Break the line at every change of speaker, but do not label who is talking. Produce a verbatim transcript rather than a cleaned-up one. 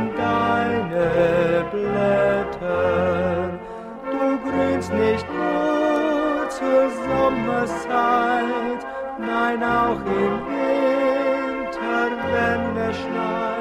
sind deine Blätter. Du grünst nicht nur zur Sommerzeit, nein auch im Winter, wenn es schneit.